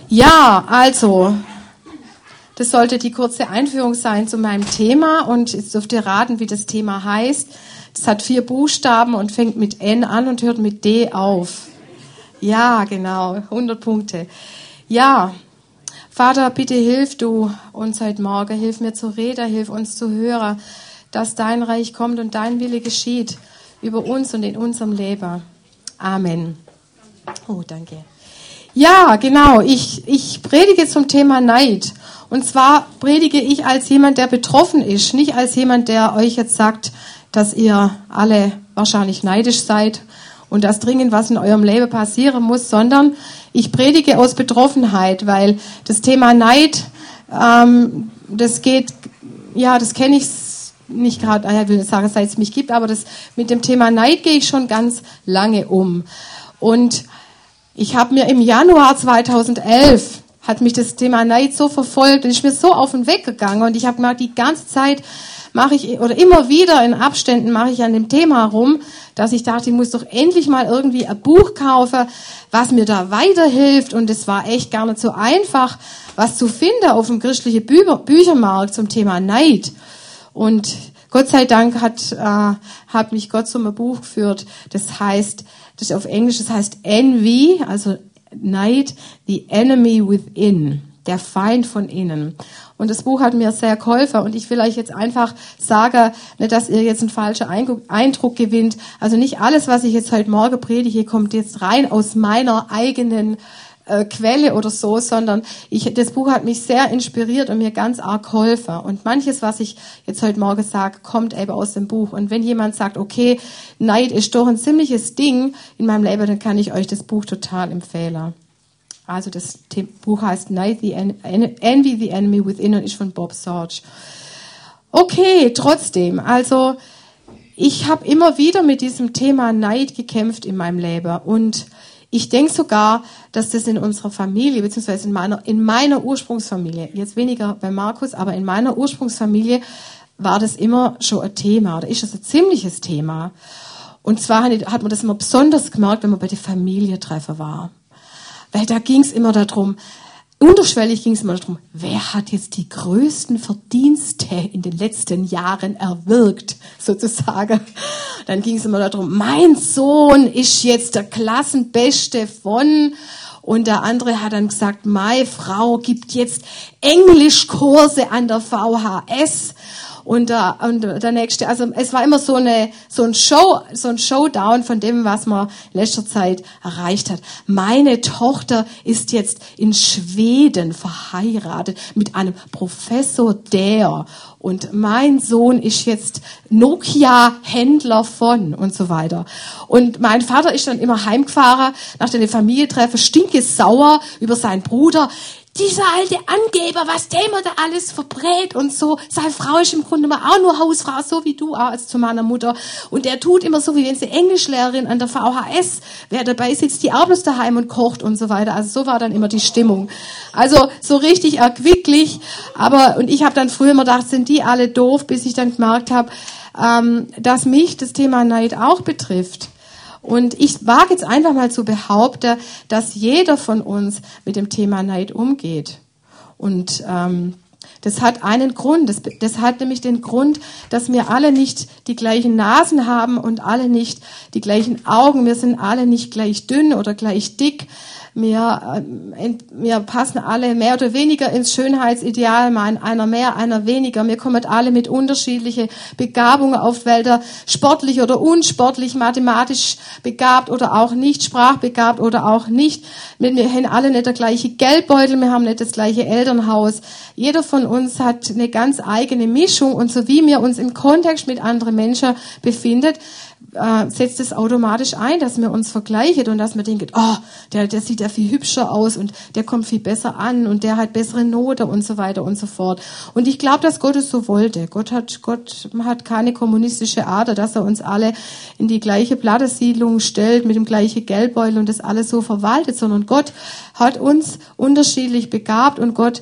Ja, also, das sollte die kurze Einführung sein zu meinem Thema und jetzt dürft ihr raten, wie das Thema heißt. Das hat 4 Buchstaben und fängt mit N an und hört mit D auf. Ja, genau, 100 Punkte. Ja, Vater, bitte hilf du uns heute Morgen, hilf mir zu reden, hilf uns zu hören, dass dein Reich kommt und dein Wille geschieht über uns und in unserem Leben. Amen. Oh, danke. Ja, genau. Ich predige zum Thema Neid. Und zwar predige ich als jemand, der betroffen ist, nicht als jemand, der euch jetzt sagt, dass ihr alle wahrscheinlich neidisch seid und dass dringend was in eurem Leben passieren muss, sondern ich predige aus Betroffenheit, weil das Thema Neid, das kenne ich nicht gerade, ich will nicht sagen, seit es mich gibt, aber mit dem Thema Neid gehe ich schon ganz lange um. Und ich habe mir im Januar 2011 hat mich das Thema Neid so verfolgt und ist mir so auf den Weg gegangen und ich habe gemerkt, die ganze Zeit immer wieder in Abständen mache ich an dem Thema rum, dass ich dachte, ich muss doch endlich mal irgendwie ein Buch kaufen, was mir da weiterhilft und es war echt gar nicht so einfach, was zu finden auf dem christlichen Büchermarkt zum Thema Neid. Und Gott sei Dank hat mich Gott zu einem Buch geführt, das heißt auf Englisch, das heißt Envy, also Neid, the enemy within, der Feind von innen. Und das Buch hat mir sehr geholfen und ich will euch jetzt einfach sagen, nicht, dass ihr jetzt einen falschen Eindruck gewinnt. Also nicht alles, was ich jetzt heute Morgen predige, kommt jetzt rein aus meiner eigenen Quelle oder so, sondern das Buch hat mich sehr inspiriert und mir ganz arg geholfen. Und manches, was ich jetzt heute Morgen sage, kommt eben aus dem Buch. Und wenn jemand sagt, okay, Neid ist doch ein ziemliches Ding in meinem Leben, dann kann ich euch das Buch total empfehlen. Also das Buch heißt Neid, Envy, the Enemy Within und ist von Bob Sorge. Okay, trotzdem, also ich habe immer wieder mit diesem Thema Neid gekämpft in meinem Leben und ich denke sogar, dass das in unserer Familie, beziehungsweise in meiner Ursprungsfamilie, jetzt weniger bei Markus, aber in meiner Ursprungsfamilie war das immer schon ein Thema, oder ist das ein ziemliches Thema. Und zwar hat man das immer besonders gemerkt, wenn man bei den Familientreffen war. Weil da ging es immer darum, unterschwellig ging es immer darum, wer hat jetzt die größten Verdienste in den letzten Jahren erwirkt, sozusagen. Dann ging es immer darum, mein Sohn ist jetzt der Klassenbeste von, und der andere hat dann gesagt, meine Frau gibt jetzt Englischkurse an der VHS. Und der nächste, also es war immer so ein Showdown von dem, was man in letzter Zeit erreicht hat. Meine Tochter ist jetzt in Schweden verheiratet mit einem Professor der und mein Sohn ist jetzt Nokia-Händler von und so weiter. Und mein Vater ist dann immer heimgefahren nach den Familientreffen, stinkesauer über seinen Bruder. Dieser alte Angeber, was der immer da alles verbrät und so. Seine Frau ist im Grunde auch nur Hausfrau, so wie du auch, als zu meiner Mutter. Und der tut immer so, wie wenn sie Englischlehrerin an der VHS, wer dabei sitzt, die auch bloß daheim und kocht und so weiter. Also so war dann immer die Stimmung. Also so richtig erquicklich. Und ich habe dann früher immer gedacht, sind die alle doof, bis ich dann gemerkt habe, dass mich das Thema Neid auch betrifft. Und ich wage jetzt einfach mal zu behaupten, dass jeder von uns mit dem Thema Neid umgeht. Und das hat einen Grund. Das hat nämlich den Grund, dass wir alle nicht die gleichen Nasen haben und alle nicht die gleichen Augen. Wir sind alle nicht gleich dünn oder gleich dick. Wir passen alle mehr oder weniger ins Schönheitsideal, mal einer mehr, einer weniger. Wir kommen alle mit unterschiedlichen Begabungen auf die Welt, sportlich oder unsportlich, mathematisch begabt oder auch nicht, sprachbegabt oder auch nicht. Wir haben alle nicht der gleiche Geldbeutel, wir haben nicht das gleiche Elternhaus. Jeder von uns hat eine ganz eigene Mischung und so wie wir uns im Kontext mit anderen Menschen befinden, setzt es automatisch ein, dass wir uns vergleichen und dass wir denken, oh, der sieht ja viel hübscher aus und der kommt viel besser an und der hat bessere Note und so weiter und so fort. Und ich glaube, dass Gott es so wollte. Gott hat keine kommunistische Ader, dass er uns alle in die gleiche Plattensiedlung stellt mit dem gleichen Geldbeutel und das alles so verwaltet, sondern Gott hat uns unterschiedlich begabt und Gott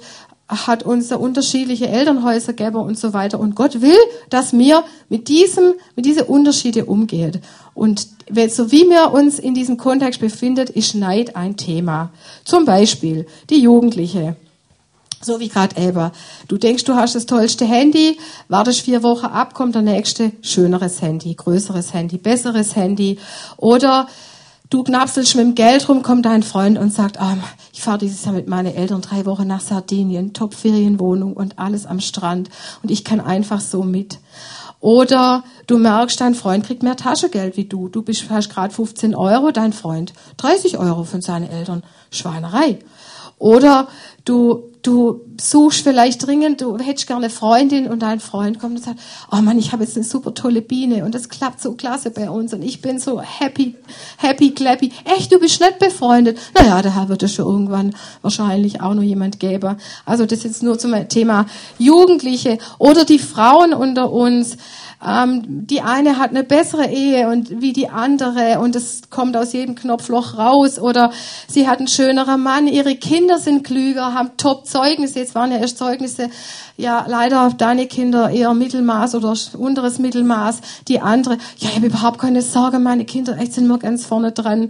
hat uns unterschiedliche Elternhäuser gegeben und so weiter. Und Gott will, dass wir mit diese Unterschiede umgehen. Und so wie wir uns in diesem Kontext befinden, ist Neid ein Thema. Zum Beispiel die Jugendliche. So wie gerade Elba. Du denkst, du hast das tollste Handy, wartest 4 Wochen ab, kommt der nächste schöneres Handy, größeres Handy, besseres Handy. Oder du knapselst mit dem Geld rum, kommt dein Freund und sagt, ich fahre dieses Jahr mit meinen Eltern 3 Wochen nach Sardinien, Top-Ferienwohnung und alles am Strand und ich kann einfach so mit. Oder du merkst, dein Freund kriegt mehr Taschengeld wie du. Du hast gerade 15 Euro, dein Freund 30 Euro von seinen Eltern. Schweinerei. Oder du suchst vielleicht dringend, du hättest gerne eine Freundin und dein Freund kommt und sagt, oh Mann, ich habe jetzt eine super tolle Biene und das klappt so klasse bei uns und ich bin so happy, clappy. Echt, du bist nicht befreundet? Naja, daher wird es schon irgendwann wahrscheinlich auch noch jemand geben. Also das jetzt nur zum Thema Jugendliche oder die Frauen unter uns. Die eine hat eine bessere Ehe und wie die andere und es kommt aus jedem Knopfloch raus oder sie hat einen schöneren Mann, ihre Kinder sind klüger, haben Top-Zeugnisse, jetzt waren ja erst Zeugnisse, ja leider deine Kinder eher Mittelmaß oder unteres Mittelmaß, die andere, ja ich habe überhaupt keine Sorge, meine Kinder echt sind nur ganz vorne dran.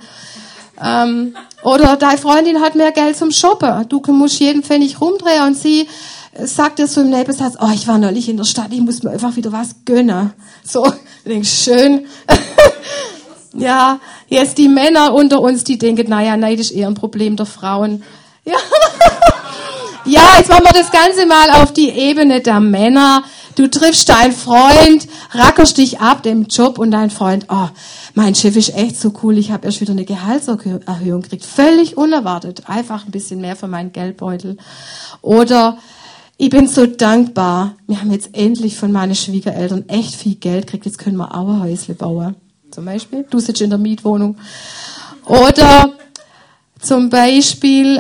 Oder deine Freundin hat mehr Geld zum Shoppen, du musst jeden Pfennig rumdrehen und sie sagt er so im Nebensatz, ich war neulich in der Stadt, ich muss mir einfach wieder was gönnen. So, ich denke, schön. Ja, jetzt die Männer unter uns, die denken, naja, Neid ist eher ein Problem der Frauen. Ja, ja, jetzt machen wir das Ganze mal auf die Ebene der Männer. Du triffst deinen Freund, rackerst dich ab dem Job und dein Freund, mein Chef ist echt so cool, ich habe erst wieder eine Gehaltserhöhung gekriegt. Völlig unerwartet, einfach ein bisschen mehr für meinen Geldbeutel. Oder ich bin so dankbar, wir haben jetzt endlich von meinen Schwiegereltern echt viel Geld gekriegt, jetzt können wir auch ein Häusle bauen. Zum Beispiel, du sitzt in der Mietwohnung. Oder zum Beispiel,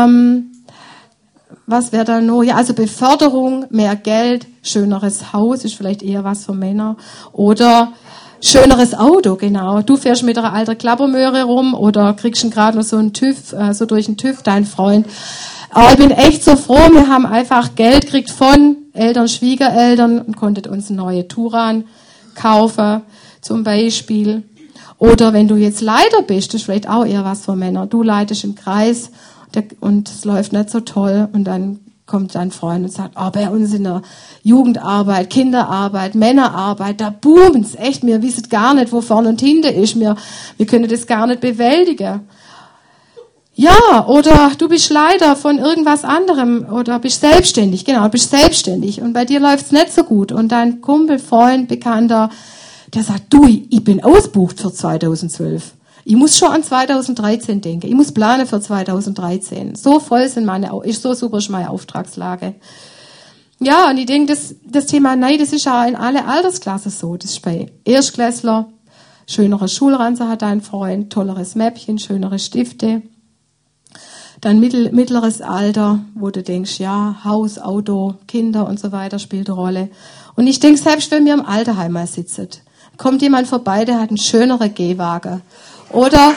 was wäre da noch? Ja, also Beförderung, mehr Geld, schöneres Haus, ist vielleicht eher was für Männer. Oder schöneres Auto, genau. Du fährst mit einer alten Klappermöhre rum oder kriegst gerade noch so einen TÜV, so durch den TÜV, dein Freund. Aber ich bin echt so froh, wir haben einfach Geld gekriegt von Eltern, Schwiegereltern und konnten uns eine neue Touran kaufen, zum Beispiel. Oder wenn du jetzt Leiter bist, das ist vielleicht auch eher was für Männer. Du leitest im Kreis und es läuft nicht so toll und dann kommt dein Freund und sagt, bei uns in der Jugendarbeit, Kinderarbeit, Männerarbeit, da booment's echt, wir wissen gar nicht, wo vorne und hinten ist, wir können das gar nicht bewältigen. Ja, oder du bist Leiter von irgendwas anderem oder bist selbstständig, genau, bist selbstständig und bei dir läuft's nicht so gut und dein Kumpel, Freund, Bekannter, der sagt, du, ich bin ausbucht für 2012. Ich muss schon an 2013 denken, ich muss planen für 2013. So voll ist so super ist meine Auftragslage. Ja, und ich denke, das Thema Neid, das ist auch in alle Altersklassen so. Das ist bei Erstklässler, schönere Schulranze hat dein Freund, tolleres Mäppchen, schönere Stifte. Dann mittleres Alter, wo du denkst, ja, Haus, Auto, Kinder und so weiter spielt eine Rolle. Und ich denke, selbst wenn wir im Alterheim mal sitzen, kommt jemand vorbei, der hat einen schöneren Gehwagen. Oder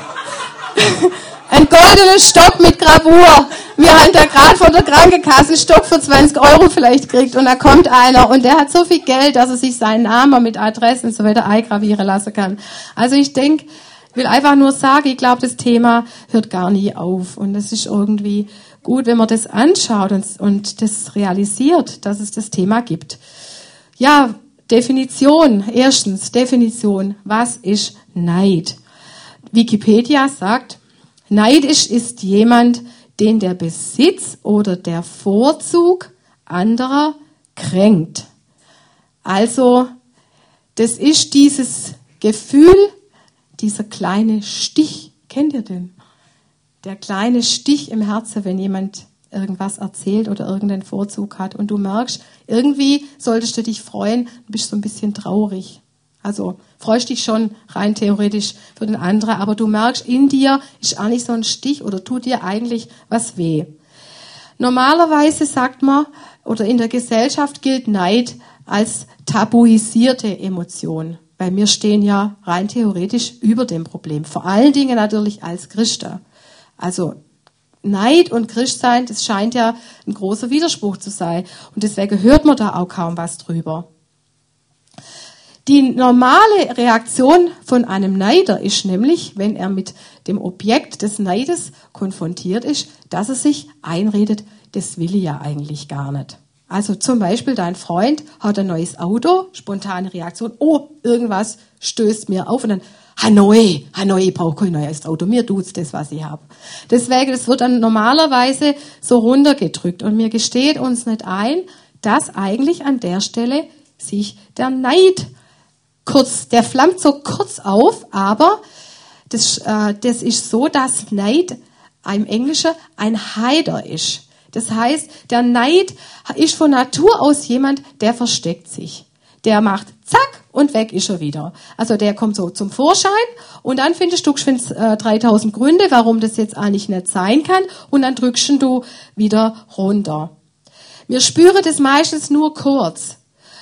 ein goldener Stock mit Gravur. Wir haben da gerade von der Krankenkasse einen Stock für 20 Euro vielleicht gekriegt und da kommt einer und der hat so viel Geld, dass er sich seinen Namen mit Adressen und so weiter eingravieren lassen kann. Also ich denke, ich will einfach nur sagen, ich glaube, das Thema hört gar nie auf. Und es ist irgendwie gut, wenn man das anschaut und das realisiert, dass es das Thema gibt. Ja, Definition. Erstens, Definition. Was ist Neid? Wikipedia sagt, neidisch ist jemand, den der Besitz oder der Vorzug anderer kränkt. Also, das ist dieses Gefühl, dieser kleine Stich, kennt ihr den? Der kleine Stich im Herzen, wenn jemand irgendwas erzählt oder irgendeinen Vorzug hat und du merkst, irgendwie solltest du dich freuen, du bist so ein bisschen traurig. Also freust dich schon rein theoretisch für den anderen, aber du merkst, in dir ist eigentlich so ein Stich oder tut dir eigentlich was weh. Normalerweise sagt man, oder in der Gesellschaft gilt Neid als tabuisierte Emotion. Weil wir stehen ja rein theoretisch über dem Problem. Vor allen Dingen natürlich als Christen. Also Neid und Christsein, das scheint ja ein großer Widerspruch zu sein. Und deswegen hört man da auch kaum was drüber. Die normale Reaktion von einem Neider ist nämlich, wenn er mit dem Objekt des Neides konfrontiert ist, dass er sich einredet, das will ich ja eigentlich gar nicht. Also zum Beispiel dein Freund hat ein neues Auto, spontane Reaktion, oh, irgendwas stößt mir auf und dann, Hanoi, ich brauche kein neues Auto, mir tut's das, was ich habe. Deswegen, das wird dann normalerweise so runtergedrückt und mir gesteht uns nicht ein, dass eigentlich an der Stelle sich der Neid der flammt so kurz auf, aber das ist so, dass Neid im Englischen ein Heider ist. Das heißt, der Neid ist von Natur aus jemand, der versteckt sich. Der macht zack und weg ist er wieder. Also der kommt so zum Vorschein und dann findest du 3000 Gründe, warum das jetzt eigentlich nicht sein kann und dann drückst du wieder runter. Wir spüren das meistens nur kurz.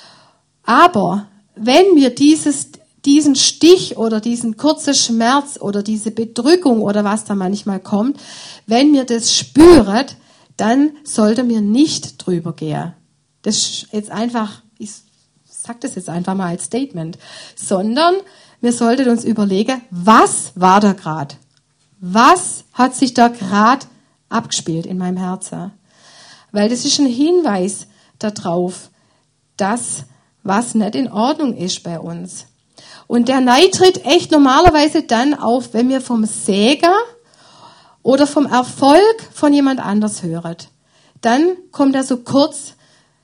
Aber wenn wir diesen Stich oder diesen kurzen Schmerz oder diese Bedrückung oder was da manchmal kommt, wenn wir das spüren, dann sollten wir nicht drüber gehen. Das ist jetzt einfach, ich sage das jetzt einfach mal als Statement, sondern wir sollten uns überlegen, was war da gerade? Was hat sich da gerade abgespielt in meinem Herzen? Weil das ist ein Hinweis darauf, dass was nicht in Ordnung ist bei uns. Und der Neid tritt echt normalerweise dann auf, wenn wir vom Segen oder vom Erfolg von jemand anders hören. Dann kommt er so kurz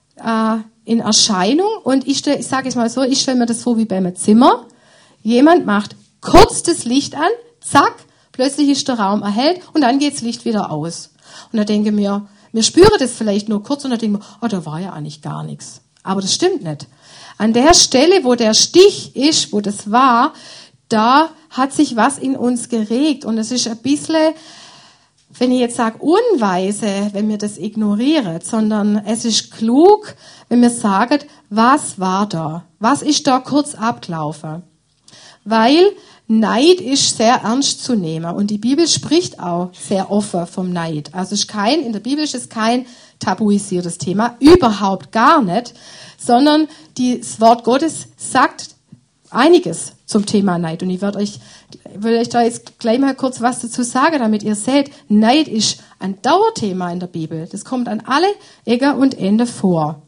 in Erscheinung und ich sage es mal so, ich stelle mir das vor wie bei einem Zimmer. Jemand macht kurz das Licht an, zack, plötzlich ist der Raum erhellt und dann geht das Licht wieder aus. Und da denke wir spüren das vielleicht nur kurz und dann denken wir, oh, da war ja eigentlich gar nichts. Aber das stimmt nicht. An der Stelle, wo der Stich ist, wo das war, da hat sich was in uns geregt. Und es ist ein bisschen, wenn ich jetzt sage unweise, wenn wir das ignorieren, sondern es ist klug, wenn wir sagen, was war da? Was ist da kurz abgelaufen? Weil Neid ist sehr ernst zu nehmen. Und die Bibel spricht auch sehr offen vom Neid. Also in der Bibel ist es kein tabuisiertes Thema, überhaupt gar nicht, sondern das Wort Gottes sagt einiges zum Thema Neid. Und ich will euch da jetzt gleich mal kurz was dazu sagen, damit ihr seht, Neid ist ein Dauerthema in der Bibel. Das kommt an alle Ecken und Enden vor.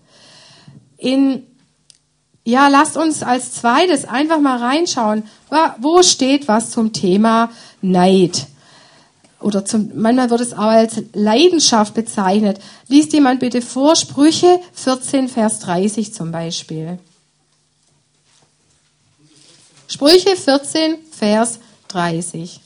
Lasst uns als zweites einfach mal reinschauen, wo steht was zum Thema Neid. Oder manchmal wird es auch als Leidenschaft bezeichnet. Liest jemand bitte vor, Sprüche 14, Vers 30 zum Beispiel. Sprüche 14, Vers 30.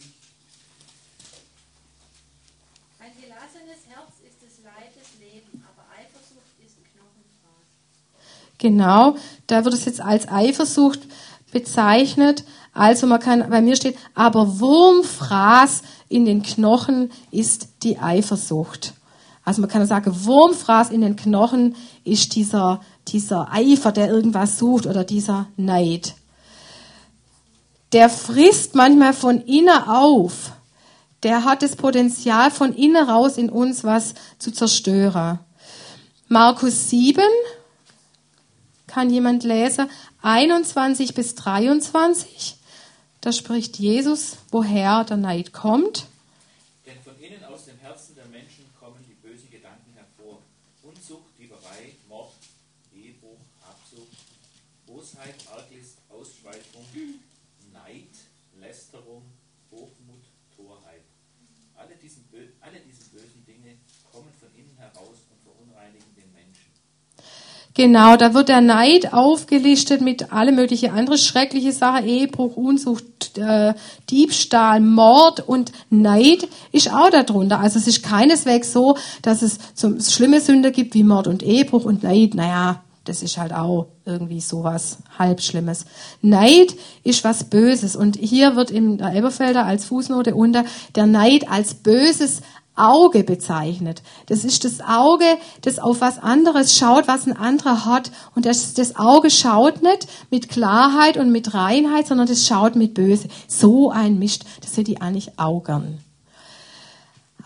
Ein gelassenes Herz ist des Leibes Leben, aber Eifersucht ist Knochenfraß. Genau, da wird es jetzt als Eifersucht bezeichnet. Also bei mir steht, aber Wurmfraß in den Knochen ist die Eifersucht. Also man kann sagen, Wurmfraß in den Knochen ist dieser Eifer, der irgendwas sucht oder dieser Neid. Der frisst manchmal von innen auf. Der hat das Potenzial, von innen raus in uns was zu zerstören. Markus 7, kann jemand lesen, 21 bis 23. Da spricht Jesus, woher der Neid kommt. Denn von innen aus dem Herzen der Menschen kommen die bösen Gedanken hervor. Unzucht, Dieberei, Mord, Ehebruch, Habsucht, Bosheit, Arglist, Ausschweifung, Neid, Lästerung, Hochmut, Torheit. Alle diese bösen Dinge kommen von innen heraus und verunreinigen den Menschen. Genau, da wird der Neid aufgelistet mit alle möglichen andere schreckliche Sachen, Ehebruch, Unzucht, Diebstahl, Mord und Neid ist auch darunter. Also es ist keineswegs so, dass es schlimme Sünde gibt wie Mord und Ehebruch und Neid. Naja, das ist halt auch irgendwie sowas Halbschlimmes. Neid ist was Böses und hier wird in der Elberfelder als Fußnote unter der Neid als böses Auge bezeichnet. Das ist das Auge, das auf was anderes schaut, was ein anderer hat. Und das Auge schaut nicht mit Klarheit und mit Reinheit, sondern das schaut mit Böse. So ein Mist, das hätte ich eigentlich auch gern.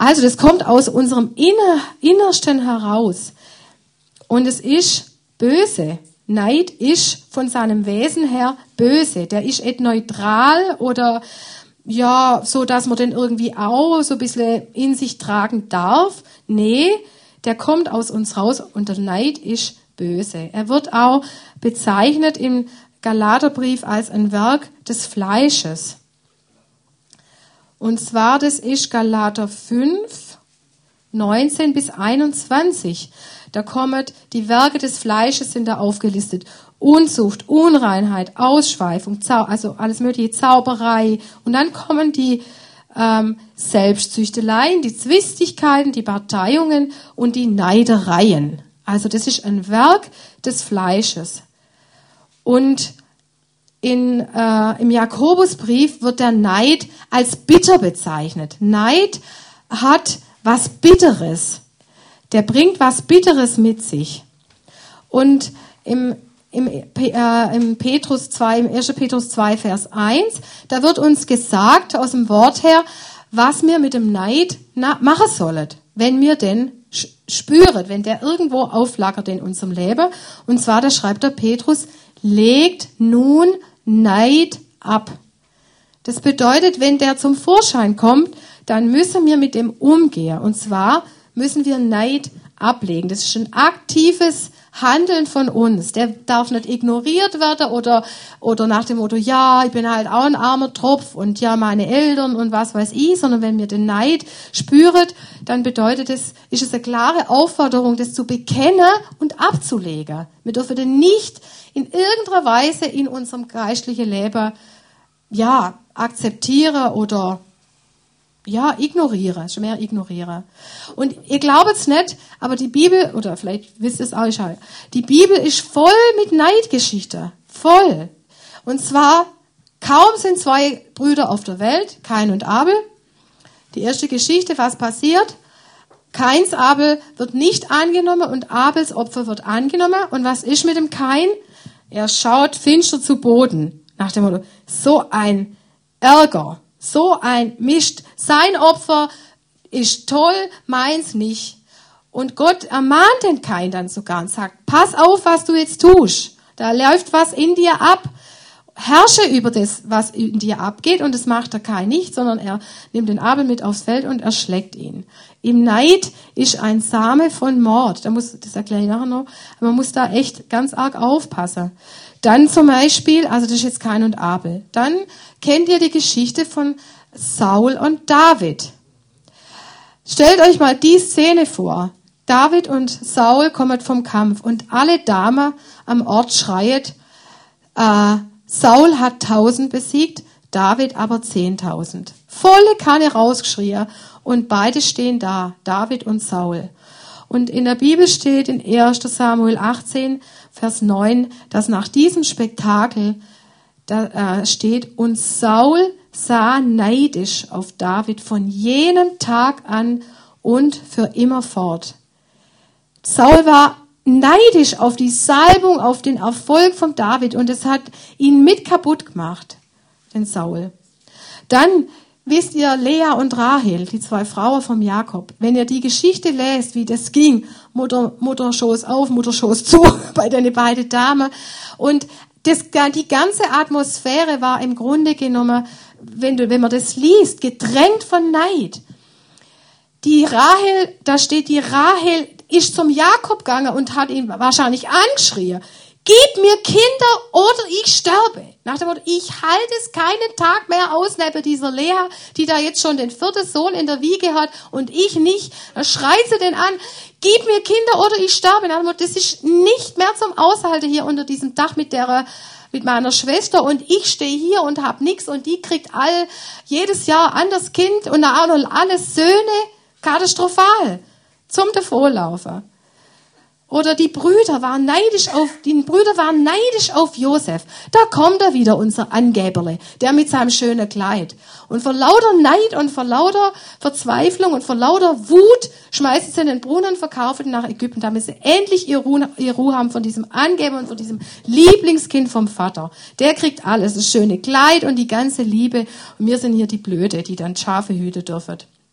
Also das kommt aus unserem Innersten heraus. Und es ist böse. Neid ist von seinem Wesen her böse. Der ist nicht neutral oder ja, so dass man den irgendwie auch so ein bisschen in sich tragen darf. Nee, der kommt aus uns raus und der Neid ist böse. Er wird auch bezeichnet im Galaterbrief als ein Werk des Fleisches. Und zwar, das ist Galater 5, 19 bis 21. Da kommen die Werke des Fleisches, sind da aufgelistet. Unzucht, Unreinheit, Ausschweifung, also alles mögliche, Zauberei. Und dann kommen die Selbstzüchteleien, die Zwistigkeiten, die Parteiungen und die Neidereien. Also das ist ein Werk des Fleisches. Und im Jakobusbrief wird der Neid als bitter bezeichnet. Neid hat was Bitteres. Der bringt was Bitteres mit sich. Und im 1. Petrus 2, Vers 1, da wird uns gesagt, aus dem Wort her, was wir mit dem Neid machen sollen, wenn wir den spüren, wenn der irgendwo auflagert in unserem Leben. Und zwar, da schreibt der Petrus, legt nun Neid ab. Das bedeutet, wenn der zum Vorschein kommt, dann müssen wir mit dem umgehen. Und zwar müssen wir Neid ablegen. Das ist ein aktives Handeln von uns. Der darf nicht ignoriert werden oder nach dem Motto, ja, ich bin halt auch ein armer Tropf und ja, meine Eltern und was weiß ich, sondern wenn wir den Neid spüren, dann bedeutet es, ist es eine klare Aufforderung, das zu bekennen und abzulegen. Wir dürfen den nicht in irgendeiner Weise in unserem geistlichen Leben, ja, akzeptieren oder ja, ignoriere, schon mehr ignoriere. Und ihr glaubt es nicht, aber die Bibel, oder vielleicht wisst ihr es auch schon, die Bibel ist voll mit Neidgeschichte. Voll. Und zwar, kaum sind zwei Brüder auf der Welt, Kain und Abel. Die erste Geschichte, was passiert? Kains Abel wird nicht angenommen und Abels Opfer wird angenommen. Und was ist mit dem Kain? Er schaut finster zu Boden. Nach dem Motto, so ein Ärger. So ein Mist. Sein Opfer ist toll, meins nicht. Und Gott ermahnt den Kain dann sogar und sagt, pass auf, was du jetzt tust. Da läuft was in dir ab. Herrsche über das, was in dir abgeht. Und das macht der Kain nicht, sondern er nimmt den Abel mit aufs Feld und erschlägt ihn. Im Neid ist ein Same von Mord. Das erkläre ich nachher noch. Man muss da echt ganz arg aufpassen. Dann zum Beispiel, also das ist jetzt Kain und Abel. Dann kennt ihr die Geschichte von Saul und David. Stellt euch mal die Szene vor. David und Saul kommen vom Kampf und alle Damen am Ort schreien, Saul hat 1000 besiegt, David aber 10.000. Volle Kanne rausgeschrien und beide stehen da, David und Saul. Und in der Bibel steht in 1. Samuel 18, Vers 9, dass nach diesem Spektakel da steht, und Saul sah neidisch auf David von jenem Tag an und für immer fort. Saul war neidisch auf die Salbung, auf den Erfolg von David und es hat ihn mit kaputt gemacht, den Saul. Dann wisst ihr, Lea und Rahel, die zwei Frauen vom Jakob, wenn ihr die Geschichte lest, wie das ging, Mutterschoß auf, Mutterschoß zu, bei den beiden Damen. Und die ganze Atmosphäre war im Grunde genommen, wenn man das liest, gedrängt von Neid. Die Rahel, da steht, die Rahel ist zum Jakob gegangen und hat ihn wahrscheinlich angeschrien. Gib mir Kinder oder ich sterbe. Nach dem Motto, ich halte es keinen Tag mehr aus neben dieser Lea, die da jetzt schon den 4. Sohn in der Wiege hat und ich nicht. Da schreit sie den an, gib mir Kinder oder ich sterbe. Nach dem Motto, das ist nicht mehr zum Aushalten hier unter diesem Dach mit meiner Schwester und ich stehe hier und hab nichts und die kriegt jedes Jahr anderes Kind und auch noch alle Söhne, katastrophal, zum Davonlaufen. Oder die Brüder waren neidisch auf Josef. Da kommt er wieder, unser Angeberle, der mit seinem schönen Kleid. Und vor lauter Neid und vor lauter Verzweiflung und vor lauter Wut schmeißen sie in den Brunnen, verkaufen ihn nach Ägypten, damit sie endlich ihr Ruhe haben von diesem Angeber und von diesem Lieblingskind vom Vater. Der kriegt alles, das schöne Kleid und die ganze Liebe. Und wir sind hier die Blöde, die dann Schafe hüten dürfen.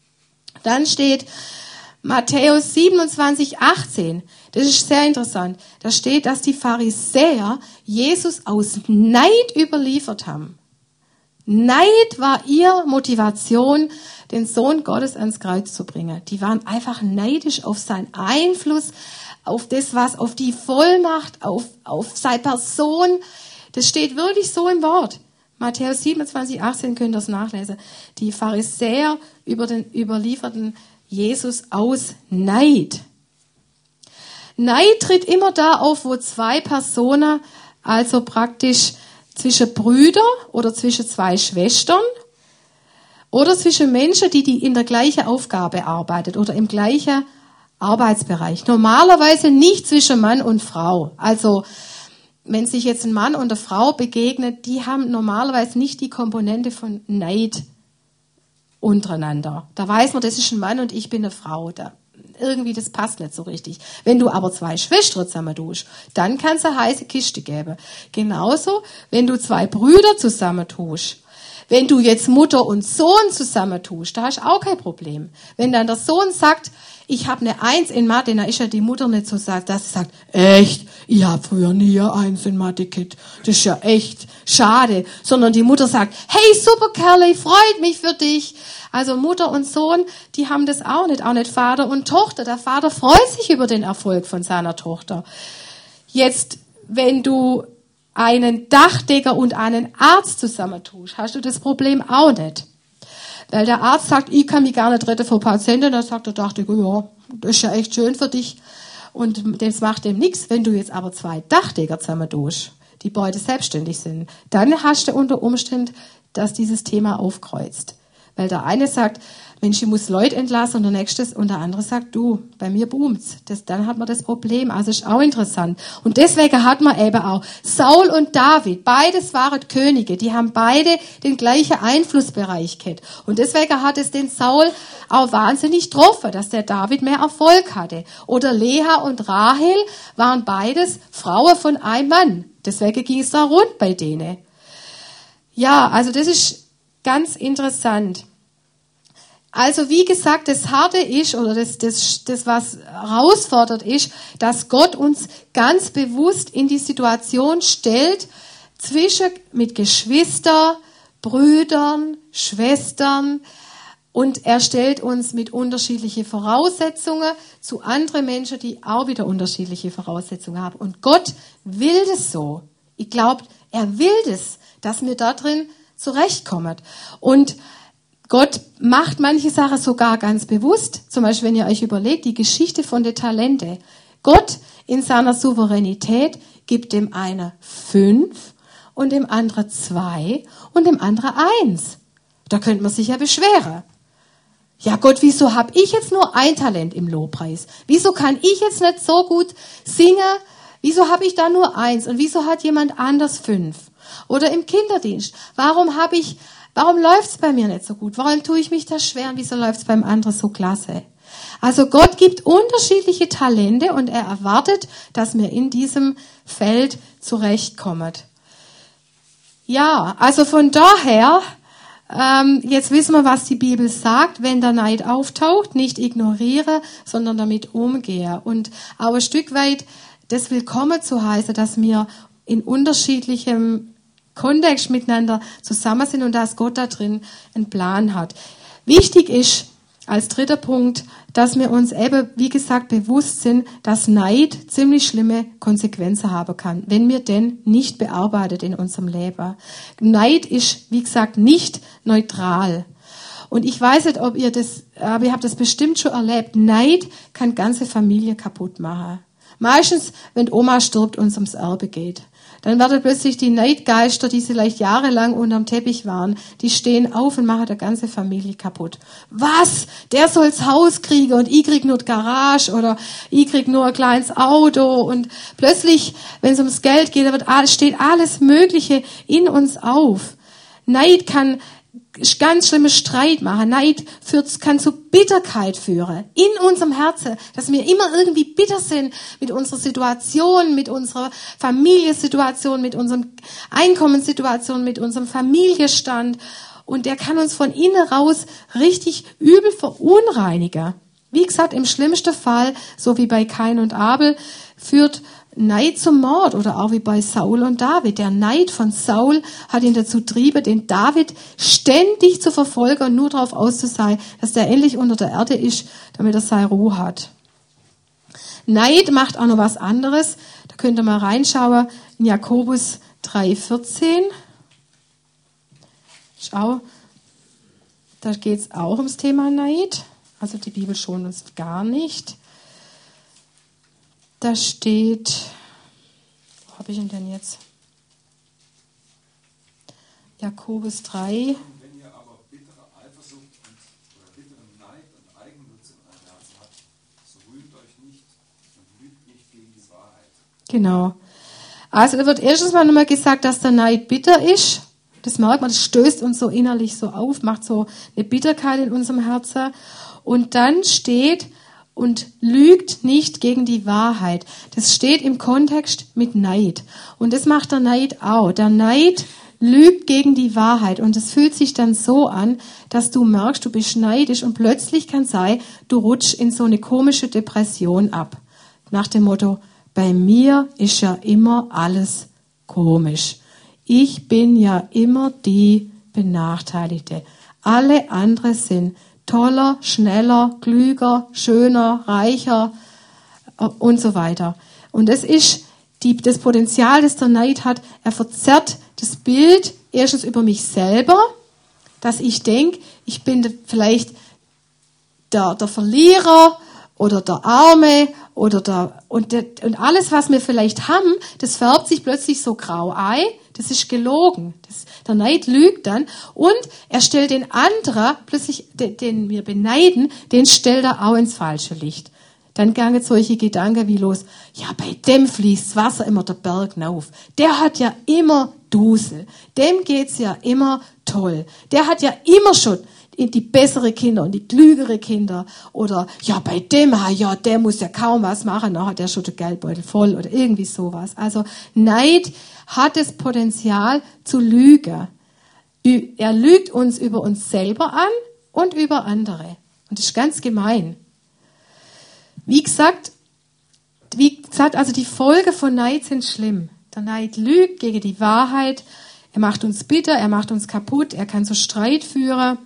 Dann steht Matthäus 27,18. Das ist sehr interessant. Da steht, dass die Pharisäer Jesus aus Neid überliefert haben. Neid war ihre Motivation, den Sohn Gottes ans Kreuz zu bringen. Die waren einfach neidisch auf seinen Einfluss, auf das, was, auf die Vollmacht, auf seine Person. Das steht wirklich so im Wort. Matthäus 27,18 könnt ihr das nachlesen. Die Pharisäer überlieferten Jesus aus Neid. Neid tritt immer da auf, wo zwei Personen, also praktisch zwischen Brüdern oder zwischen zwei Schwestern oder zwischen Menschen, die in der gleichen Aufgabe arbeiten oder im gleichen Arbeitsbereich. Normalerweise nicht zwischen Mann und Frau. Also wenn sich jetzt ein Mann und eine Frau begegnet, die haben normalerweise nicht die Komponente von Neid untereinander. Da weiß man, das ist ein Mann und ich bin eine Frau. Irgendwie, das passt nicht so richtig. Wenn du aber zwei Schwestern zusammen tust, dann kann es eine heiße Kiste geben. Genauso, wenn du zwei Brüder zusammen tust. Wenn du jetzt Mutter und Sohn zusammen tust, da hast du auch kein Problem. Wenn dann der Sohn sagt, ich habe eine 1 in Mathe, dann ist ja die Mutter nicht so, dass sie sagt, echt, ich habe früher nie eine 1 in Mathe gehabt. Das ist ja echt schade. Sondern die Mutter sagt, hey, super Kerle, freut mich für dich. Also Mutter und Sohn, die haben das auch nicht Vater und Tochter. Der Vater freut sich über den Erfolg von seiner Tochter. Jetzt, wenn du einen Dachdecker und einen Arzt zusammentust, hast du das Problem auch nicht. Weil der Arzt sagt, ich kann mich gar nicht retten vor Patienten, dann sagt der Dachdecker, ja, das ist ja echt schön für dich. Und das macht dem nichts. Wenn du jetzt aber zwei Dachdecker zusammentust, die beide selbstständig sind, dann hast du unter Umständen, dass dieses Thema aufkreuzt. Weil der eine sagt, Mensch, ich muss Leute entlassen und der andere sagt, du, bei mir boomt's. Dann hat man das Problem. Also ist auch interessant. Und deswegen hat man eben auch Saul und David, beides waren Könige, die haben beide den gleichen Einflussbereich gehabt. Und deswegen hat es den Saul auch wahnsinnig getroffen, dass der David mehr Erfolg hatte. Oder Lea und Rahel waren beides Frauen von einem Mann. Deswegen ging es da rund bei denen. Ja, also das ist ganz interessant. Also wie gesagt, das Harte ist, oder das was herausfordert ist, dass Gott uns ganz bewusst in die Situation stellt, mit Geschwistern, Brüdern, Schwestern, und er stellt uns mit unterschiedlichen Voraussetzungen zu anderen Menschen, die auch wieder unterschiedliche Voraussetzungen haben. Und Gott will das so. Ich glaube, er will das, dass wir da drin zurechtkommen. Und Gott macht manche Sachen sogar ganz bewusst. Zum Beispiel, wenn ihr euch überlegt, die Geschichte von den Talente. Gott in seiner Souveränität gibt dem einen 5 und dem anderen 2 und dem anderen 1. Da könnte man sich ja beschweren. Ja Gott, wieso habe ich jetzt nur ein Talent im Lobpreis? Wieso kann ich jetzt nicht so gut singen? Wieso habe ich da nur 1? Und wieso hat jemand anders 5? Oder im Kinderdienst. Warum läuft's bei mir nicht so gut? Warum tue ich mich da schwer? Und wieso läuft's beim anderen so klasse? Also Gott gibt unterschiedliche Talente und er erwartet, dass wir in diesem Feld zurechtkommen. Ja, also von daher, jetzt wissen wir, was die Bibel sagt. Wenn der Neid auftaucht, nicht ignoriere, sondern damit umgehe. Und auch ein Stück weit das Willkommen zu heißen, dass wir in unterschiedlichem Kontext miteinander zusammen sind und dass Gott da drin einen Plan hat. Wichtig ist als dritter Punkt, dass wir uns eben, wie gesagt, bewusst sind, dass Neid ziemlich schlimme Konsequenzen haben kann, wenn wir den nicht bearbeitet in unserem Leben. Neid ist, wie gesagt, nicht neutral. Und ich weiß nicht, ob ihr das, aber ihr habt das bestimmt schon erlebt. Neid kann ganze Familie kaputt machen. Meistens, wenn Oma stirbt und es ums Erbe geht. Dann werden plötzlich die Neidgeister, die vielleicht jahrelang unterm Teppich waren, die stehen auf und machen die ganze Familie kaputt. Was? Der soll's Haus kriegen und ich krieg nur die Garage oder ich krieg nur ein kleines Auto und plötzlich, wenn es ums Geld geht, steht alles Mögliche in uns auf. Neid kann ganz schlimme Streit machen. Neid kann zu Bitterkeit führen. In unserem Herzen, dass wir immer irgendwie bitter sind mit unserer Situation, mit unserer Familiensituation, mit unserem Einkommenssituation, mit unserem Familienstand. und der kann uns von innen raus richtig übel verunreinigen. Wie gesagt, im schlimmsten Fall, so wie bei Kain und Abel, führt Neid zum Mord oder auch wie bei Saul und David. Der Neid von Saul hat ihn dazu getrieben, den David ständig zu verfolgen und nur darauf aus zu sein, dass der endlich unter der Erde ist, damit er seine Ruhe hat. Neid macht auch noch was anderes. Da könnt ihr mal reinschauen in Jakobus 3,14. Schau, da geht es auch ums Thema Neid. Also die Bibel schont uns gar nicht. Da steht, wo habe ich ihn denn jetzt? Jakobus 3. Wenn ihr aber bittere Eifersucht oder bitteren Neid und Eigennutz in eurem Herzen habt, so rühmt euch nicht und lügt nicht gegen die Wahrheit. Genau. Also da wird erstens mal nochmal gesagt, dass der Neid bitter ist. Das merkt man, das stößt uns so innerlich so auf, macht so eine Bitterkeit in unserem Herzen. Und dann steht, und lügt nicht gegen die Wahrheit. Das steht im Kontext mit Neid. Und das macht der Neid auch. Der Neid lügt gegen die Wahrheit. Und es fühlt sich dann so an, dass du merkst, du bist neidisch und plötzlich kann sein, du rutschst in so eine komische Depression ab. Nach dem Motto, bei mir ist ja immer alles komisch. Ich bin ja immer die Benachteiligte. Alle anderen sind toller, schneller, klüger, schöner, reicher und so weiter. Und das ist das Potenzial, das der Neid hat. Er verzerrt das Bild erstens über mich selber, dass ich denke, ich bin vielleicht der Verlierer oder der Arme oder und alles, was wir vielleicht haben, das färbt sich plötzlich so grau ein. Das ist gelogen. Der Neid lügt dann und er stellt den anderen, plötzlich, den wir beneiden, den stellt er auch ins falsche Licht. Dann gangen solche Gedanken wie los, ja, bei dem fließt das Wasser immer der Berg hinauf. Der hat ja immer Dusel. Dem geht's ja immer toll. Der hat ja immer schon die bessere Kinder und die klügere Kinder. Oder, ja, bei dem, ja, der muss ja kaum was machen, dann hat er schon den Geldbeutel voll oder irgendwie sowas. Also Neid hat das Potenzial zu lügen. Er lügt uns über uns selber an und über andere. Und das ist ganz gemein. Wie gesagt, also die Folgen von Neid sind schlimm. Der Neid lügt gegen die Wahrheit. Er macht uns bitter, er macht uns kaputt, er kann zu Streit führen.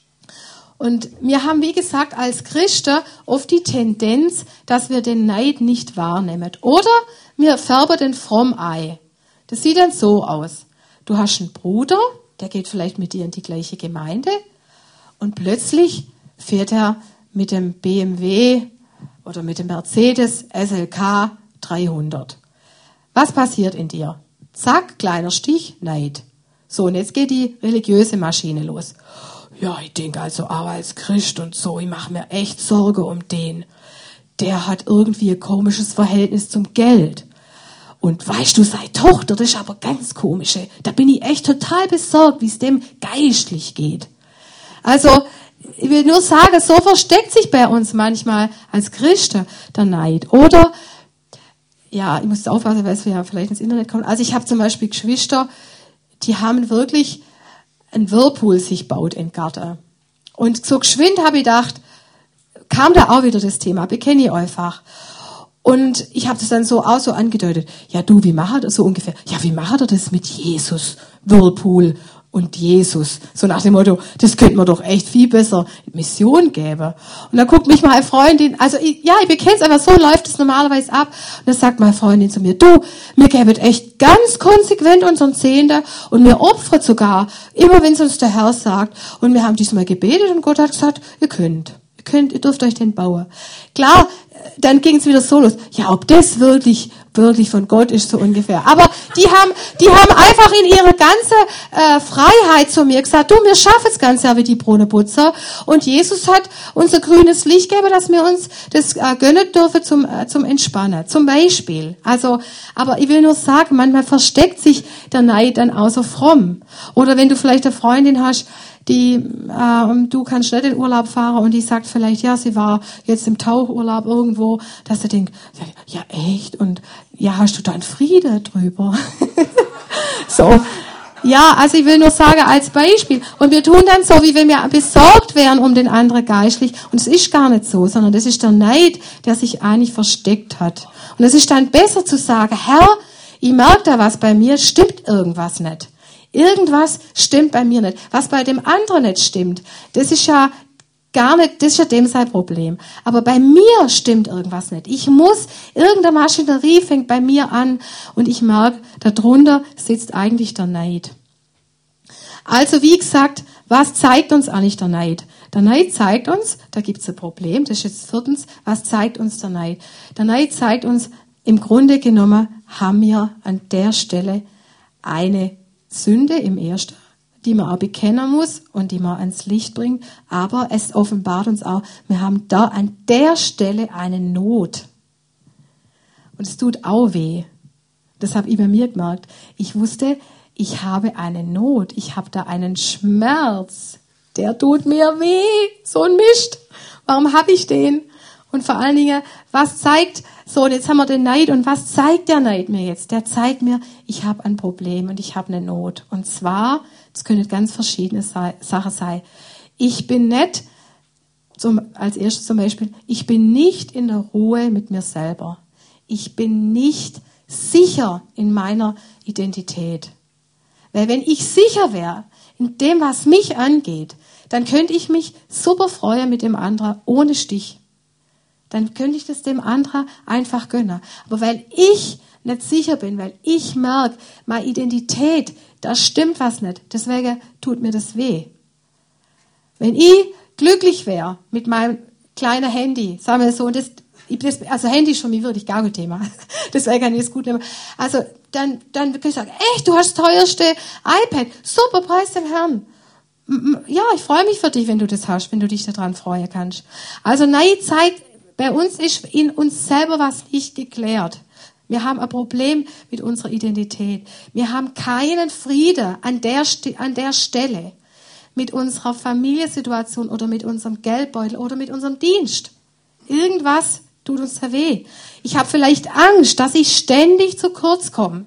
Und wir haben, wie gesagt, als Christen oft die Tendenz, dass wir den Neid nicht wahrnehmen. Oder wir färben den fromm ein. Das sieht dann so aus. Du hast einen Bruder, der geht vielleicht mit dir in die gleiche Gemeinde und plötzlich fährt er mit dem BMW oder mit dem Mercedes SLK 300. Was passiert in dir? Zack, kleiner Stich, Neid. So, und jetzt geht die religiöse Maschine los. Ja, ich denke also auch als Christ und so, ich mache mir echt Sorge um den. Der hat irgendwie ein komisches Verhältnis zum Geld. Und weißt du, seine Tochter, das ist aber ganz komische. Da bin ich echt total besorgt, wie es dem geistlich geht. Also, ich will nur sagen, so versteckt sich bei uns manchmal als Christen der Neid. Oder, ja, ich muss aufpassen, weil es ja vielleicht ins Internet kommt. Also ich habe zum Beispiel Geschwister, die haben wirklich ein Whirlpool sich baut im Garten. Und so geschwind habe ich gedacht, kam da auch wieder das Thema, bekenne ich einfach. Und ich habe das dann so auch so angedeutet. Ja, du, wie macht er das so ungefähr? Ja, wie macht er das mit Jesus, Whirlpool und Jesus? So nach dem Motto, das könnte man doch echt viel besser Mission geben. Und dann guckt mich meine Freundin, also ich bekenne es einfach, so läuft es normalerweise ab. Und dann sagt meine Freundin zu mir, du, wir geben echt ganz konsequent unseren Zehnten und wir opfern sogar, immer wenn es uns der Herr sagt. Und wir haben diesmal gebetet und Gott hat gesagt, ihr dürft euch den bauen. Klar, dann ging es wieder so los. Ja, ob das wirklich von Gott ist, so ungefähr. Aber die haben einfach in ihrer ganzen Freiheit zu mir gesagt, du, wir schaffen es ganz ja wie die Brunnenputzer. Und Jesus hat unser grünes Licht gegeben, dass wir uns das gönnen dürfen zum Entspannen. Zum Beispiel. Also, aber ich will nur sagen, manchmal versteckt sich der Neid dann außer fromm. Oder wenn du vielleicht eine Freundin hast, du kannst nicht in Urlaub fahren und die sagt vielleicht, ja, sie war jetzt im Tauchurlaub irgendwo, dass du denkst, ja, echt? Und ja, hast du da einen Frieden drüber? So. Ja, also ich will nur sagen, als Beispiel. Und wir tun dann so, wie wenn wir besorgt wären um den anderen geistlich. Und es ist gar nicht so, sondern das ist der Neid, der sich eigentlich versteckt hat. Und es ist dann besser zu sagen, Herr, ich merke da was bei mir, stimmt irgendwas nicht. Irgendwas stimmt bei mir nicht. Was bei dem anderen nicht stimmt, das ist ja gar nicht, das ist ja dem sein Problem. Aber bei mir stimmt irgendwas nicht. Irgendeine Maschinerie fängt bei mir an und ich merke, darunter sitzt eigentlich der Neid. Also wie gesagt, was zeigt uns eigentlich der Neid? Der Neid zeigt uns, da gibt es ein Problem, das ist jetzt 4. Was zeigt uns der Neid? Der Neid zeigt uns, im Grunde genommen haben wir an der Stelle eine Sünde im Ersten, die man auch bekennen muss und die man ans Licht bringt. Aber es offenbart uns auch, wir haben da an der Stelle eine Not. Und es tut auch weh. Das habe ich bei mir gemerkt. Ich wusste, ich habe eine Not. Ich habe da einen Schmerz. Der tut mir weh. So ein Mist. Warum habe ich den? Und vor allen Dingen, was zeigt, so, und jetzt haben wir den Neid. Und was zeigt der Neid mir jetzt? Der zeigt mir, ich habe ein Problem und ich habe eine Not. Und zwar, das können ganz verschiedene Sachen sein. Ich bin nicht, als erstes zum Beispiel, ich bin nicht in der Ruhe mit mir selber. Ich bin nicht sicher in meiner Identität. Weil wenn ich sicher wäre in dem, was mich angeht, dann könnte ich mich super freuen mit dem anderen ohne Stich. Dann könnte ich das dem anderen einfach gönnen. Aber weil ich nicht sicher bin, weil ich merke, meine Identität, da stimmt was nicht, deswegen tut mir das weh. Wenn ich glücklich wäre mit meinem kleinen Handy, sagen wir so, und also Handy ist für mich wirklich gar kein Thema. Deswegen kann ich es gut nehmen. Also, dann kann ich sagen, echt, du hast das teuerste iPad. Super, preis dem Herrn. Ja, ich freue mich für dich, wenn du das hast, wenn du dich daran freuen kannst. Also, Neid zeigt, bei uns ist in uns selber was nicht geklärt. Wir haben ein Problem mit unserer Identität. Wir haben keinen Frieden an der Stelle mit unserer Familiensituation oder mit unserem Geldbeutel oder mit unserem Dienst. Irgendwas tut uns da weh. Ich habe vielleicht Angst, dass ich ständig zu kurz komme.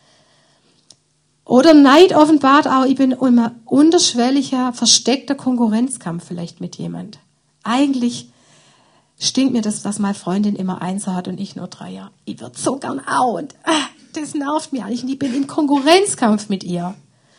Oder Neid offenbart auch, ich bin immer unterschwelliger, versteckter Konkurrenzkampf vielleicht mit jemand. Eigentlich stinkt mir das, dass meine Freundin immer 1 hat und ich nur 3. Ich würde so gern auch und das nervt mich eigentlich und ich bin im Konkurrenzkampf mit ihr.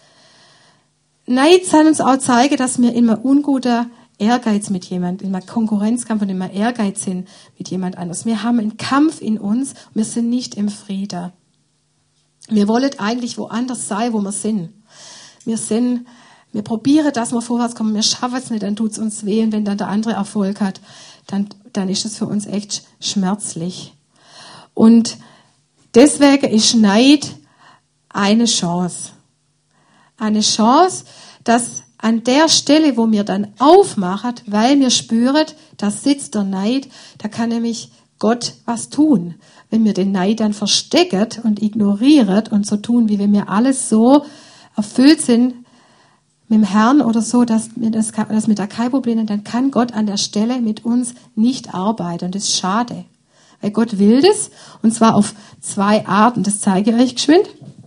Neid soll uns auch zeigen, dass wir immer unguter Ehrgeiz mit jemand, immer Konkurrenzkampf und immer Ehrgeiz sind mit jemand anderes. Wir haben einen Kampf in uns, wir sind nicht im Frieden. Wir wollen eigentlich woanders sein, wo wir sind. Wir probieren, dass wir vorwärts kommen, wir schaffen es nicht, dann tut es uns weh und wenn dann der andere Erfolg hat, dann ist es für uns echt schmerzlich. Und deswegen ist Neid eine Chance. Eine Chance, dass an der Stelle, wo wir dann aufmachen, weil wir spüren, da sitzt der Neid, da kann nämlich Gott was tun. Wenn wir den Neid dann verstecken und ignorieren und so tun, wie wenn wir alles so erfüllt sind mit dem Herrn oder so, dass wir da kein Problem haben, dann kann Gott an der Stelle mit uns nicht arbeiten. Und das ist schade. Weil Gott will das, und zwar auf 2 Arten. Das zeige ich euch geschwind.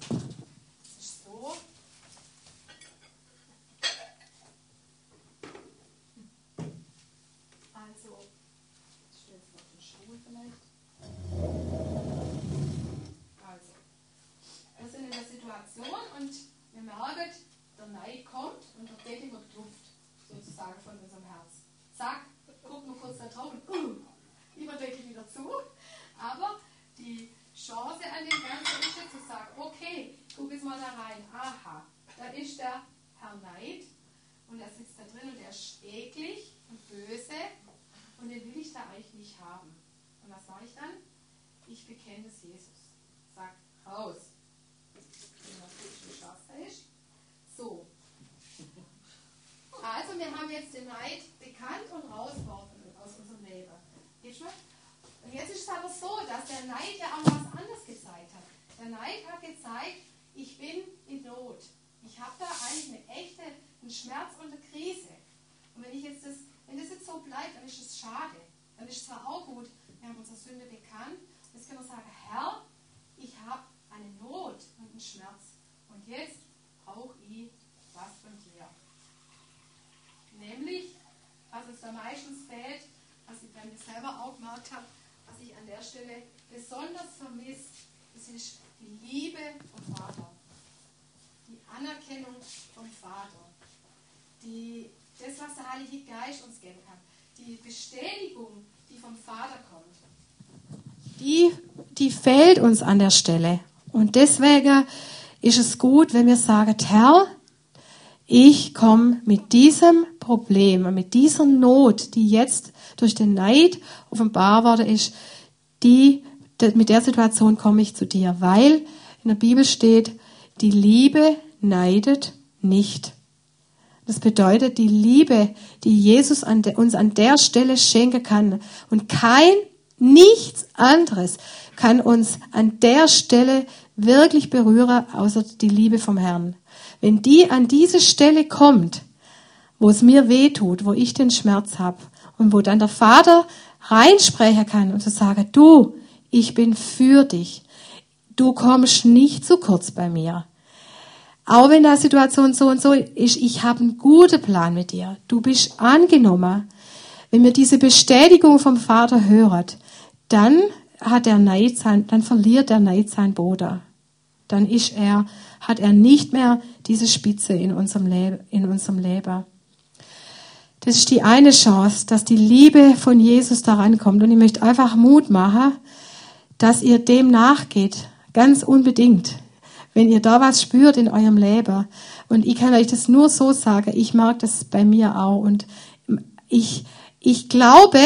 Wir sind in der Situation und wir merken, der Neid kommt und der Deckel wird Luft, sozusagen von unserem Herz. Zack, gucken wir kurz da drauf und lieber Deckel wieder zu. Aber die Chance an dem Ganzen ist jetzt zu sagen, okay, guck jetzt mal da rein. Aha, da ist der Herr Neid und er sitzt da drin und er ist eklig und böse und den will ich da eigentlich nicht haben. Und was sage ich dann? Ich bekenne es Jesus. Sag raus. Wenn das schon scharf ist. So. Also wir haben jetzt den Neid bekannt und rausgeworfen aus unserem Leben. Geht schon? Und jetzt ist es aber so, dass der Neid ja auch was anderes gezeigt hat. Der Neid hat gezeigt, ich bin in Not. Ich habe da eigentlich einen Schmerz und eine Krise. Und wenn das jetzt so bleibt, dann ist es schade. Dann ist es zwar auch gut, wir haben unsere Sünde bekannt. Jetzt können wir sagen, Herr, ich habe eine Not und einen Schmerz. Und jetzt brauche ich was von dir. Nämlich, was uns da meistens fehlt, was ich bei mir selber auch gemerkt habe, was ich an der Stelle besonders vermisse, das ist die Liebe vom Vater. Die Anerkennung vom Vater. Das, was der Heilige Geist uns geben kann. Die Bestätigung, die vom Vater kommt. Die fehlt uns an der Stelle. Und deswegen ist es gut, wenn wir sagen, Herr, ich komme mit diesem Problem, mit dieser Not, die jetzt durch den Neid offenbar worden ist, mit der Situation komme ich zu dir, weil in der Bibel steht, die Liebe neidet nicht. Das bedeutet, die Liebe, die Jesus uns an der Stelle schenken kann und nichts anderes kann uns an der Stelle wirklich berühren, außer die Liebe vom Herrn. Wenn die an diese Stelle kommt, wo es mir weh tut, wo ich den Schmerz habe und wo dann der Vater reinsprechen kann und zu sagen, du, ich bin für dich. Du kommst nicht zu kurz bei mir. Auch wenn die Situation so und so ist, ich habe einen guten Plan mit dir. Du bist angenommen. Wenn wir diese Bestätigung vom Vater hören, dann verliert der Neid sein Boden. Dann hat er nicht mehr diese Spitze in unserem Leben. Das ist die eine Chance, dass die Liebe von Jesus da rankommt. Und ich möchte einfach Mut machen, dass ihr dem nachgeht. Ganz unbedingt. Wenn ihr da was spürt in eurem Leben. Und ich kann euch das nur so sagen, ich merke das bei mir auch. Und ich glaube,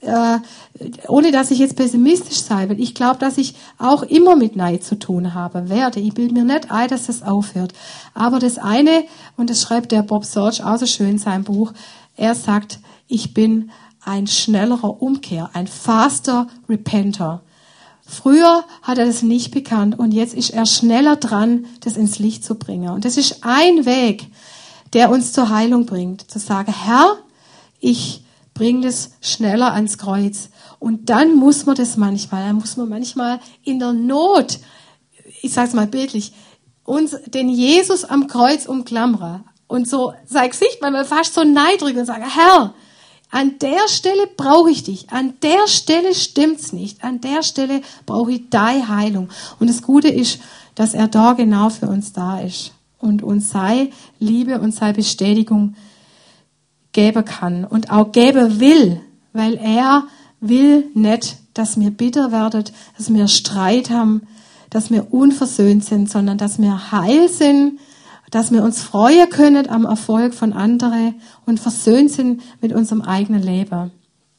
ohne dass ich jetzt pessimistisch sein will, ich glaube, dass ich auch immer mit Neid zu tun habe werde. Ich bilde mir nicht ein, dass das aufhört. Aber das eine, und das schreibt der Bob Sorge auch so schön in seinem Buch, er sagt, ich bin ein schnellerer Umkehr, ein faster Repenter. Früher hat er das nicht bekannt und jetzt ist er schneller dran, das ins Licht zu bringen. Und das ist ein Weg, der uns zur Heilung bringt. Zu sagen, Herr, ich bringe das schneller ans Kreuz. Und dann muss man manchmal in der Not, ich sage es mal bildlich, den Jesus am Kreuz umklammern. Und so sein Gesicht manchmal fast so neidrig und sagen, Herr, an der Stelle brauche ich dich. An der Stelle stimmt's nicht. An der Stelle brauche ich deine Heilung. Und das Gute ist, dass er da genau für uns da ist und uns sei Liebe und sei Bestätigung geben kann und auch geben will, weil er will nicht, dass wir bitter werden, dass wir Streit haben, dass wir unversöhnt sind, sondern dass wir heil sind, dass wir uns freuen können am Erfolg von anderen und versöhnt sind mit unserem eigenen Leben.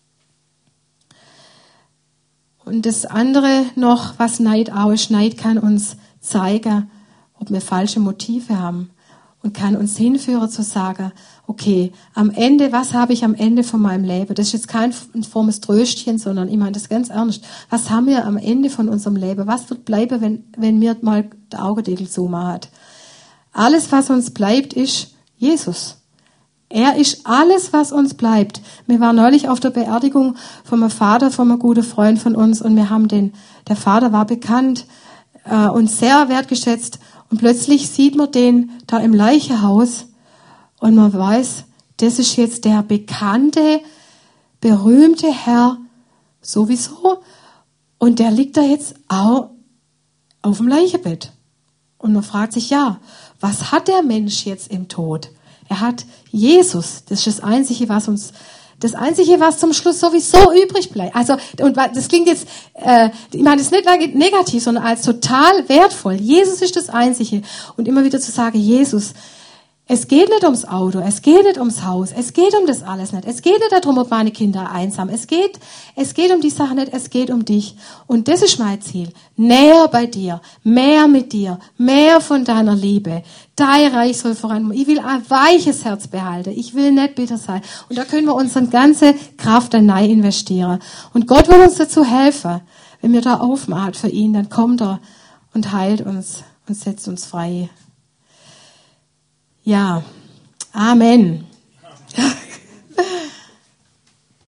Und das andere noch, was Neid auch ist, Neid kann uns zeigen, ob wir falsche Motive haben und kann uns hinführen zu sagen, okay, am Ende, was habe ich am Ende von meinem Leben? Das ist jetzt kein frommes Tröstchen, sondern ich meine das ganz ernst. Was haben wir am Ende von unserem Leben? Was wird bleiben, wenn mir mal der Augendeckel zumacht? Alles, was uns bleibt, ist Jesus. Er ist alles, was uns bleibt. Wir waren neulich auf der Beerdigung von einem Vater, von einem guten Freund von uns und wir haben der Vater war bekannt und sehr wertgeschätzt und plötzlich sieht man den da im Leichenhaus und man weiß, das ist jetzt der bekannte, berühmte Herr sowieso und der liegt da jetzt auch auf dem Leichenbett. Und man fragt sich, ja, was hat der Mensch jetzt im Tod? Er hat Jesus. Das ist das Einzige, was zum Schluss sowieso übrig bleibt. Also, und das klingt jetzt, ich meine, das ist nicht negativ, sondern als total wertvoll. Jesus ist das Einzige. Und immer wieder zu sagen, Jesus, es geht nicht ums Auto, es geht nicht ums Haus, es geht um das alles nicht. Es geht nicht darum, ob meine Kinder einsam. Es geht um die Sache nicht, es geht um dich. Und das ist mein Ziel. Näher bei dir, mehr mit dir, mehr von deiner Liebe. Dein Reich soll voran. Ich will ein weiches Herz behalten. Ich will nicht bitter sein. Und da können wir unsere ganze Kraft hinein investieren. Und Gott will uns dazu helfen. Wenn wir da aufmachen für ihn, dann kommt er und heilt uns und setzt uns frei. Ja, Amen.